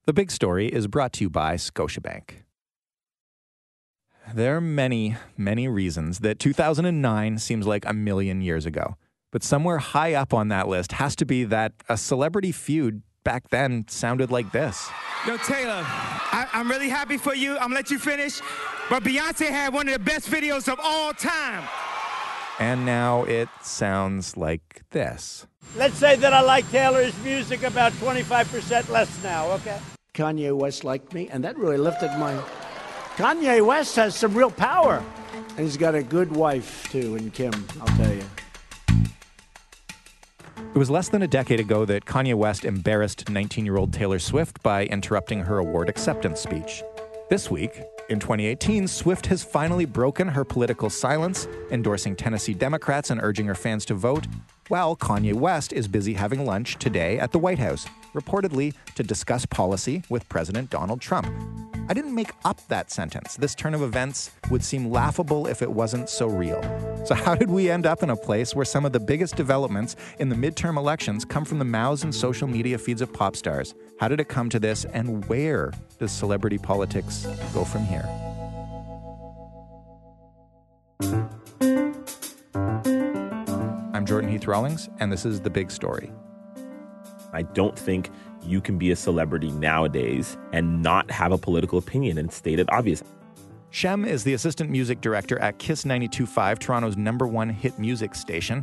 The Big Story is brought to you by Scotiabank. There are many, many reasons that 2009 seems like a million years ago. But somewhere high up on that list has to be that a celebrity feud back then sounded like this. Yo, Taylor, I'm really happy for you. I'm going to let you finish. But Beyonce had one of the best videos of all time. And now it sounds like this. Let's say that I like Taylor's music about 25% less now, okay? Kanye West liked me, and that really lifted my... Kanye West has some real power. And he's got a good wife, too, in Kim, I'll tell you. It was less than a decade ago that Kanye West embarrassed 19-year-old Taylor Swift by interrupting her award acceptance speech. This week, in 2018, Swift has finally broken her political silence, endorsing Tennessee Democrats and urging her fans to vote, while Kanye West is busy having lunch today at the White House, reportedly to discuss policy with President Donald Trump. I didn't make up that sentence. This turn of events would seem laughable if it wasn't so real. So how did we end up in a place where some of the biggest developments in the midterm elections come from the mouths and social media feeds of pop stars? How did it come to this, and where does celebrity politics go from here? I'm Jordan Heath Rawlings, and this is The Big Story. I don't think you can be a celebrity nowadays and not have a political opinion and state it obvious. Shem is the assistant music director at Kiss 92.5, Toronto's #1 hit music station.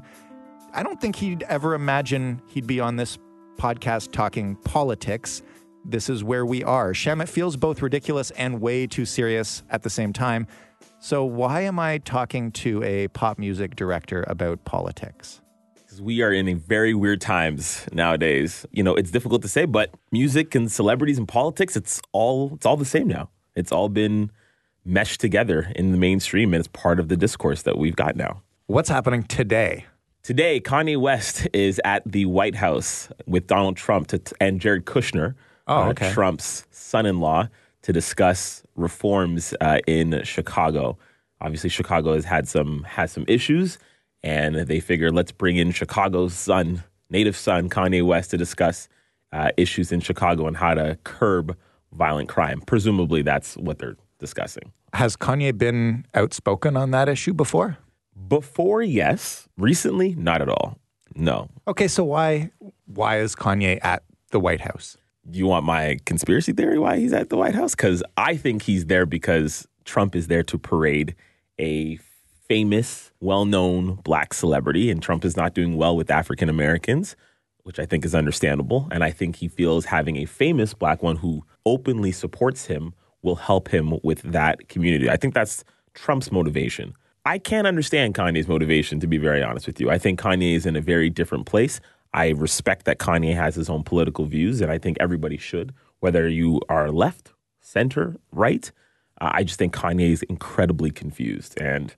I don't think he'd ever imagine he'd be on this podcast talking politics. This is where we are. Shem, it feels both ridiculous and way too serious at the same time. So why am I talking to a pop music director about politics? We are in a very weird times nowadays. You know, it's difficult to say, but music and celebrities and politics, it's all the same now. It's all been meshed together in the mainstream, and it's part of the discourse that we've got now. What's happening today? Today, Kanye West is at the White House with Donald Trump and Jared Kushner, Trump's son-in-law, to discuss reforms in Chicago. Obviously, Chicago has had some issues, and they figured, let's bring in Chicago's native son, Kanye West, to discuss issues in Chicago and how to curb violent crime. Presumably, that's what they're discussing. Has Kanye been outspoken on that issue before? Before, yes. Recently, not at all. No. Okay, so why is Kanye at the White House? You want my conspiracy theory why he's at the White House? Because I think he's there because Trump is there to parade a famous, well-known black celebrity, and Trump is not doing well with African Americans, which I think is understandable. And I think he feels having a famous black one who openly supports him will help him with that community. I think that's Trump's motivation. I can't understand Kanye's motivation, to be very honest with you. I think Kanye is in a very different place. I respect that Kanye has his own political views, and I think everybody should, whether you are left, center, right. I just think Kanye is incredibly confused, and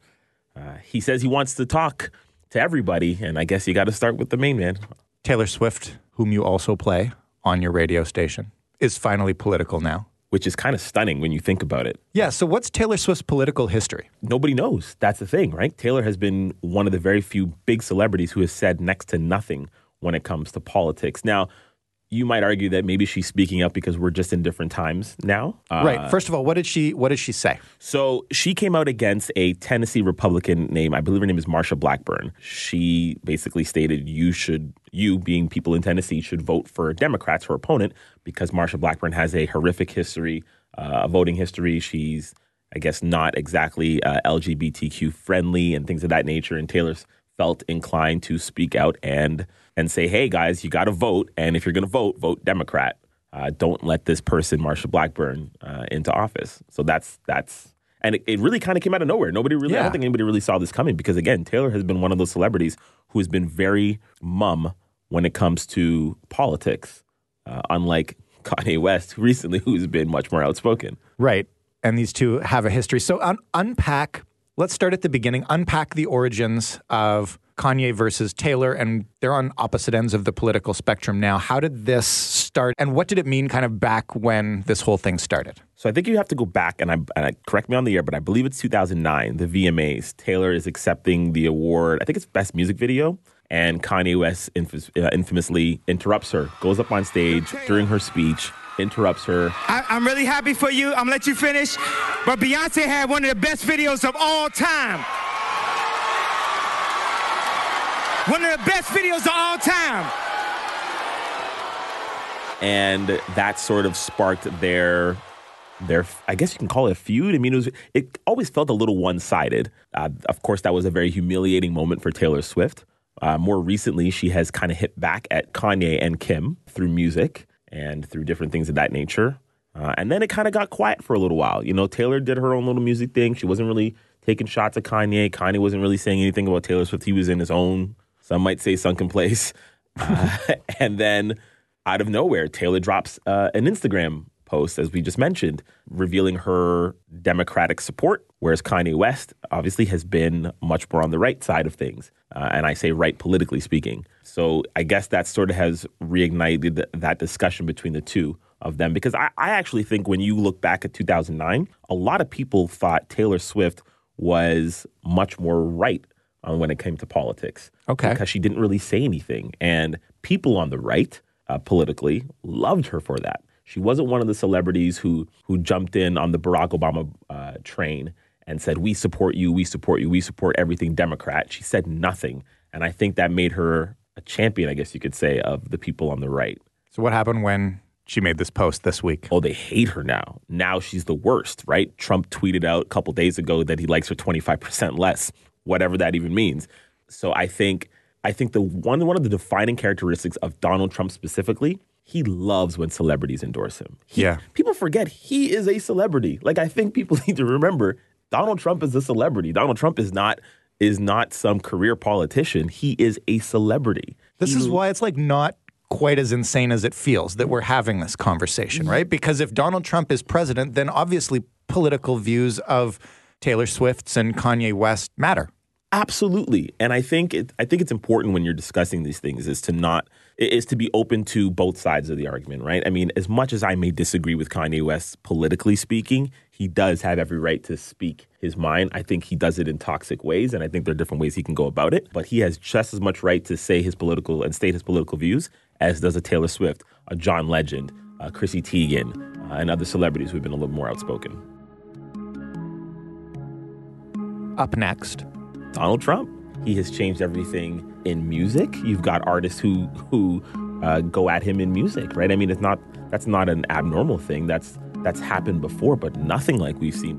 he says he wants to talk to everybody, and I guess you got to start with the main man. Taylor Swift, whom you also play on your radio station, is finally political now. Which is kind of stunning when you think about it. Yeah, so what's Taylor Swift's political history? Nobody knows. That's the thing, right? Taylor has been one of the very few big celebrities who has said next to nothing when it comes to politics. Now, you might argue that maybe she's speaking up because we're just in different times now. Right. First of all, what did she say? So she came out against a Tennessee Republican named, I believe her name is Marsha Blackburn. She basically stated you being people in Tennessee should vote for Democrats, her opponent, because Marsha Blackburn has a horrific history, a voting history. She's, I guess, not exactly LGBTQ friendly and things of that nature. And Taylor's felt inclined to speak out and say, hey, guys, you got to vote. And if you're going to vote Democrat. Don't let this person, Marsha Blackburn, into office. So that's and it really kind of came out of nowhere. I don't think anybody really saw this coming because, again, Taylor has been one of those celebrities who has been very mum when it comes to politics, unlike Kanye West recently, who's been much more outspoken. Right. And these two have a history. So let's start at the beginning. Unpack the origins of Kanye versus Taylor, and they're on opposite ends of the political spectrum now. How did this start, and what did it mean kind of back when this whole thing started? So I think you have to go back, and correct me on the year, but I believe it's 2009, the VMAs. Taylor is accepting the award, I think it's Best Music Video, And Kanye West infamously interrupts her, goes up on stage during her speech, interrupts her. I'm really happy for you. I'm gonna let you finish. But Beyonce had one of the best videos of all time. One of the best videos of all time. And that sort of sparked their I guess you can call it a feud. I mean, it always felt a little one-sided. Of course, that was a very humiliating moment for Taylor Swift. More recently, she has kind of hit back at Kanye and Kim through music and through different things of that nature. And then it kind of got quiet for a little while. You know, Taylor did her own little music thing. She wasn't really taking shots at Kanye. Kanye wasn't really saying anything about Taylor Swift. He was in his own, some might say, sunken place. And then out of nowhere, Taylor drops an Instagram post, as we just mentioned, revealing her Democratic support, whereas Kanye West obviously has been much more on the right side of things. And I say right politically speaking. So I guess that sort of has reignited that discussion between the two of them. Because I actually think when you look back at 2009, a lot of people thought Taylor Swift was much more right when it came to politics. Okay. Because she didn't really say anything. And people on the right politically loved her for that. She wasn't one of the celebrities who jumped in on the Barack Obama train and said, we support you, we support you, we support everything Democrat. She said nothing. And I think that made her a champion, I guess you could say, of the people on the right. So what happened when she made this post this week? Oh, they hate her now. Now she's the worst, right? Trump tweeted out a couple days ago that he likes her 25% less, whatever that even means. So I think the one of the defining characteristics of Donald Trump specifically, he loves when celebrities endorse him. People forget he is a celebrity. Like, I think people need to remember Donald Trump is a celebrity. Donald Trump is not some career politician. He is a celebrity. This is why it's like not quite as insane as it feels that we're having this conversation, right? Because if Donald Trump is president, then obviously political views of Taylor Swift's and Kanye West matter. Absolutely. And I think it's important when you're discussing these things is to be open to both sides of the argument, right? I mean, as much as I may disagree with Kanye West politically speaking, he does have every right to speak his mind. I think he does it in toxic ways, and I think there are different ways he can go about it. But he has just as much right to say his political and state his political views as does a Taylor Swift, a John Legend, Chrissy Teigen, and other celebrities who have been a little more outspoken. Up next, Donald Trump. He has changed everything in music. You've got artists who go at him in music, right? I mean, that's not an abnormal thing. That's happened before, but nothing like we've seen.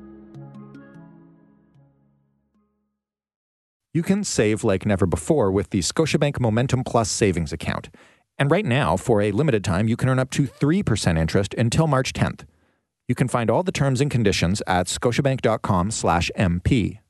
You can save like never before with the Scotiabank Momentum Plus savings account. And right now, for a limited time, you can earn up to 3% interest until March 10th. You can find all the terms and conditions at scotiabank.com/MP.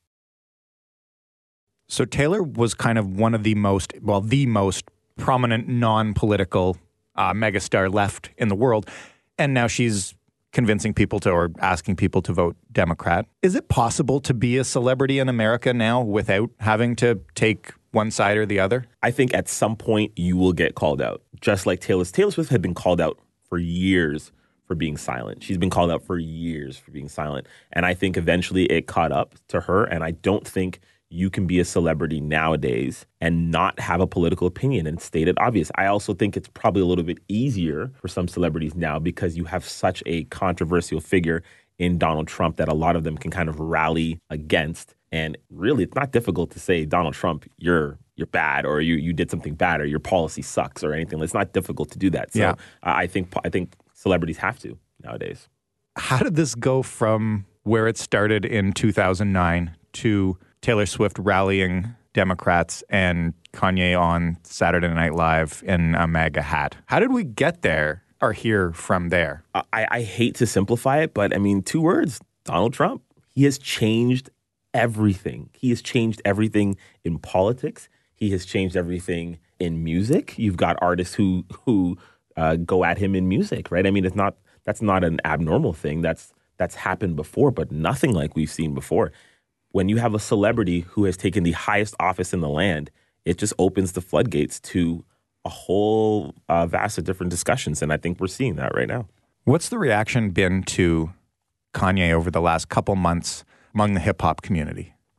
So Taylor was kind of one of the most prominent non-political megastar left in the world. And now she's convincing people or asking people to vote Democrat. Is it possible to be a celebrity in America now without having to take one side or the other? I think at some point you will get called out. Just like Taylor Swift had been called out for years for being silent. She's been called out for years for being silent. And I think eventually it caught up to her. And I don't think you can be a celebrity nowadays and not have a political opinion and state it obvious. I also think it's probably a little bit easier for some celebrities now because you have such a controversial figure in Donald Trump that a lot of them can kind of rally against. And really, it's not difficult to say, Donald Trump, you're bad, or you did something bad, or your policy sucks, or anything. It's not difficult to do that. So yeah. I think celebrities have to nowadays. How did this go from where it started in 2009 to Taylor Swift rallying Democrats and Kanye on Saturday Night Live in a MAGA hat? How did we get there or hear from there? I hate to simplify it, but I mean, 2 words, Donald Trump. He has changed everything. He has changed everything in politics. He has changed everything in music. You've got artists who go at him in music, right? I mean, that's not an abnormal thing. That's happened before, but nothing like we've seen before. When you have a celebrity who has taken the highest office in the land, it just opens the floodgates to a whole vast of different discussions. And I think we're seeing that right now. What's the reaction been to Kanye over the last couple months among the hip hop community?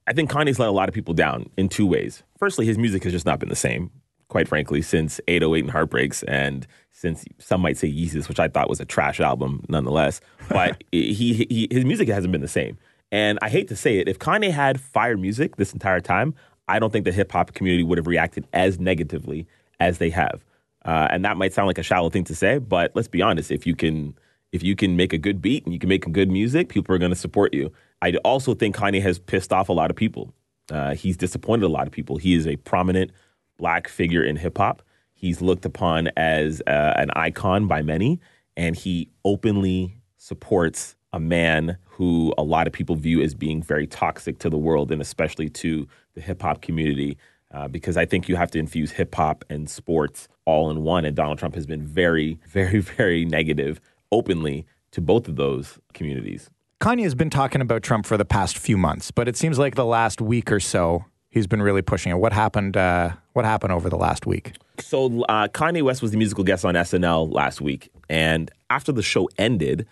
I think Kanye's let a lot of people down in two ways. Firstly, his music has just not been the same, quite frankly, since 808 and Heartbreaks, and since some might say Yeezus, which I thought was a trash album nonetheless. But his music hasn't been the same. And I hate to say it, if Kanye had fire music this entire time, I don't think the hip-hop community would have reacted as negatively as they have. And that might sound like a shallow thing to say, but let's be honest. If you can make a good beat and you can make good music, people are going to support you. I also think Kanye has pissed off a lot of people. He's disappointed a lot of people. He is a prominent black figure in hip-hop. He's looked upon as an icon by many, and he openly supports a man who a lot of people view as being very toxic to the world and especially to the hip-hop community. Because I think you have to infuse hip-hop and sports all in one. And Donald Trump has been very, very, very negative openly to both of those communities. Kanye has been talking about Trump for the past few months, but it seems like the last week or so, he's been really pushing it. What happened over the last week? So Kanye West was the musical guest on SNL last week. And after the show ended,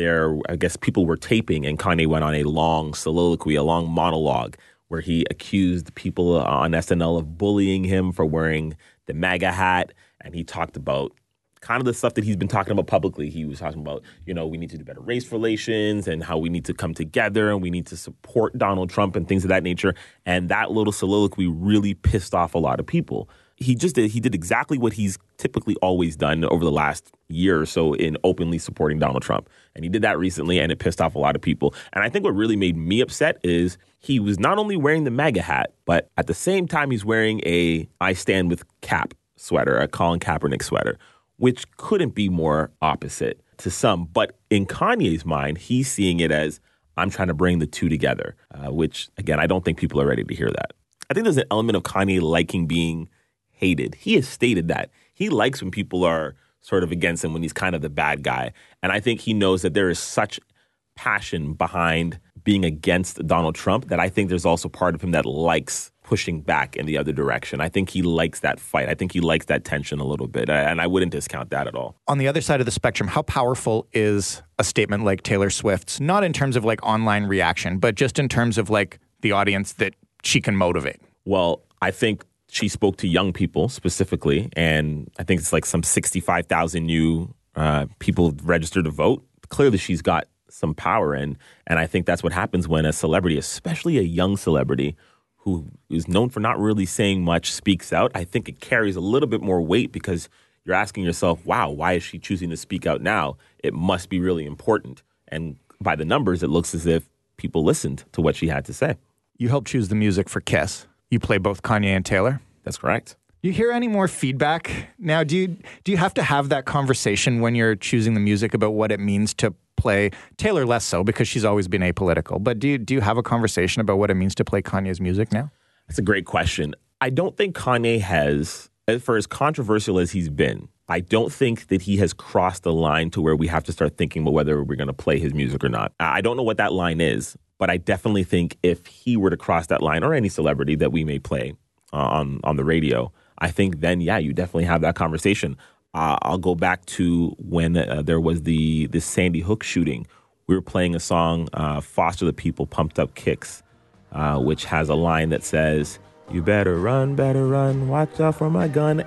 I guess people were taping, and Kanye went on a long soliloquy, a long monologue, where he accused people on SNL of bullying him for wearing the MAGA hat. And he talked about kind of the stuff that he's been talking about publicly. He was talking about, we need to do better race relations and how we need to come together and we need to support Donald Trump and things of that nature. And that little soliloquy really pissed off a lot of people. He did exactly what he's typically always done over the last year or so in openly supporting Donald Trump. And he did that recently, and it pissed off a lot of people. And I think what really made me upset is he was not only wearing the MAGA hat, but at the same time he's wearing a I Stand With Cap sweater, a Colin Kaepernick sweater, which couldn't be more opposite to some. But in Kanye's mind, he's seeing it as, I'm trying to bring the two together, which, again, I don't think people are ready to hear that. I think there's an element of Kanye liking being hated. He has stated that. He likes when people are sort of against him, when he's kind of the bad guy. And I think he knows that there is such passion behind being against Donald Trump that I think there's also part of him that likes pushing back in the other direction. I think he likes that fight. I think he likes that tension a little bit. And I wouldn't discount that at all. On the other side of the spectrum, how powerful is a statement like Taylor Swift's, not in terms of like online reaction, but just in terms of like the audience that she can motivate? Well, I think she spoke to young people specifically, and I think it's like some 65,000 new people registered to vote. Clearly, she's got some power, and I think that's what happens when a celebrity, especially a young celebrity who is known for not really saying much, speaks out. I think it carries a little bit more weight because you're asking yourself, wow, why is she choosing to speak out now? It must be really important. And by the numbers, it looks as if people listened to what she had to say. You helped choose the music for Kiss. You play both Kanye and Taylor. That's correct. Do you hear any more feedback now? Do you have to have that conversation when you're choosing the music about what it means to play Taylor? Less so because she's always been apolitical. But do you have a conversation about what it means to play Kanye's music now? That's a great question. I don't think Kanye has, for as controversial as he's been, I don't think that he has crossed the line to where we have to start thinking about whether we're going to play his music or not. I don't know what that line is, but I definitely think if he were to cross that line, or any celebrity that we may play on the radio, I think then, yeah, you definitely have that conversation. I'll go back to when there was the Sandy Hook shooting. We were playing a song, Foster the People, Pumped Up Kicks, which has a line that says, "You better run, watch out for my gun."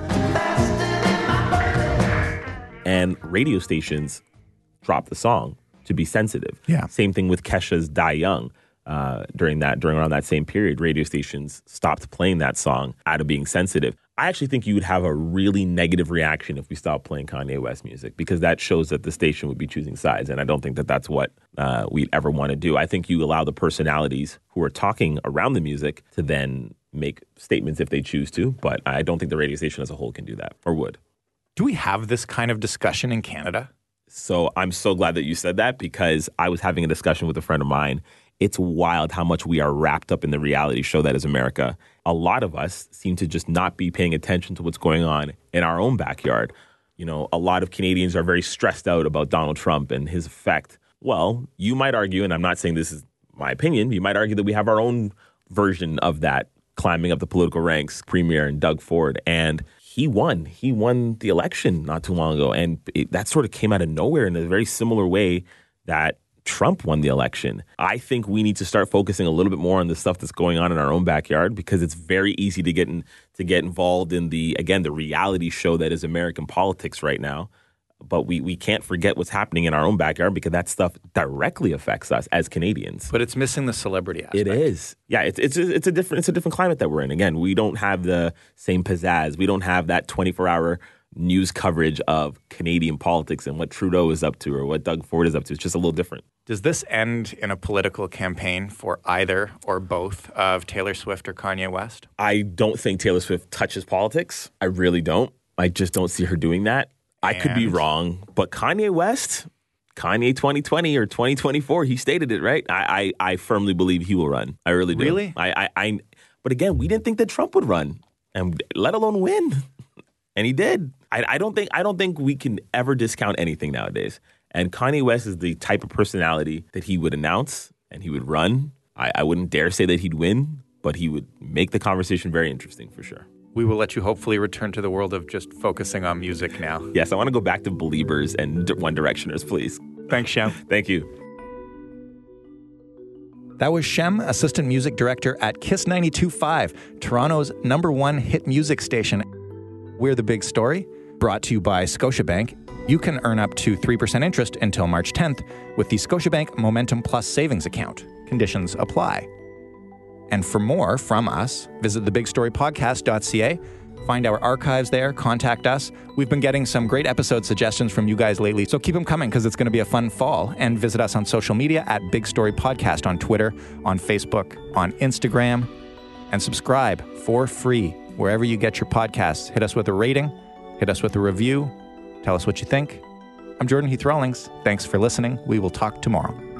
And radio stations dropped the song to be sensitive. Yeah. Same thing with Kesha's Die Young. During around that same period, radio stations stopped playing that song out of being sensitive. I actually think you would have a really negative reaction if we stopped playing Kanye West music, because that shows that the station would be choosing sides. And I don't think that that's what we'd ever want to do. I think you allow the personalities who are talking around the music to then make statements if they choose to. But I don't think the radio station as a whole can do that, or would. Do we have this kind of discussion in Canada? So I'm so glad that you said that, because I was having a discussion with a friend of mine. It's wild how much we are wrapped up in the reality show that is America. A lot of us seem to just not be paying attention to what's going on in our own backyard. You know, a lot of Canadians are very stressed out about Donald Trump and his effect. Well, you might argue, and I'm not saying this is my opinion, you might argue that we have our own version of that climbing up the political ranks, Premier and Doug Ford. And he won. He won the election not too long ago. And that sort of came out of nowhere in a very similar way that Trump won the election. I think we need to start focusing a little bit more on the stuff that's going on in our own backyard, because it's very easy to get involved in the reality show that is American politics right now. But we can't forget what's happening in our own backyard, because that stuff directly affects us as Canadians. But it's missing the celebrity aspect. It is. Yeah, it's a different climate that we're in. Again, we don't have the same pizzazz. We don't have that 24-hour news coverage of Canadian politics and what Trudeau is up to or what Doug Ford is up to. It's just a little different. Does this end in a political campaign for either or both of Taylor Swift or Kanye West? I don't think Taylor Swift touches politics. I really don't. I just don't see her doing that. I could be wrong, but Kanye West, Kanye 2020 or 2024, he stated it, right? I firmly believe he will run. I really do. Really? But again, we didn't think that Trump would run, and let alone win. And he did. I don't think we can ever discount anything nowadays. And Kanye West is the type of personality that he would announce and he would run. I wouldn't dare say that he'd win, but he would make the conversation very interesting for sure. We will let you hopefully return to the world of just focusing on music now. Yes, I want to go back to Beliebers and One Directioners, please. Thanks, Shem. Thank you. That was Shem, Assistant Music Director at Kiss 92.5, Toronto's #1 hit music station. We're The Big Story, brought to you by Scotiabank. You can earn up to 3% interest until March 10th with the Scotiabank Momentum Plus savings account. Conditions apply. And for more from us, visit thebigstorypodcast.ca. Find our archives there, contact us. We've been getting some great episode suggestions from you guys lately, so keep them coming because it's going to be a fun fall. And visit us on social media at Big Story Podcast on Twitter, on Facebook, on Instagram. And subscribe for free wherever you get your podcasts. Hit us with a rating, hit us with a review, tell us what you think. I'm Jordan Heath Rawlings. Thanks for listening. We will talk tomorrow.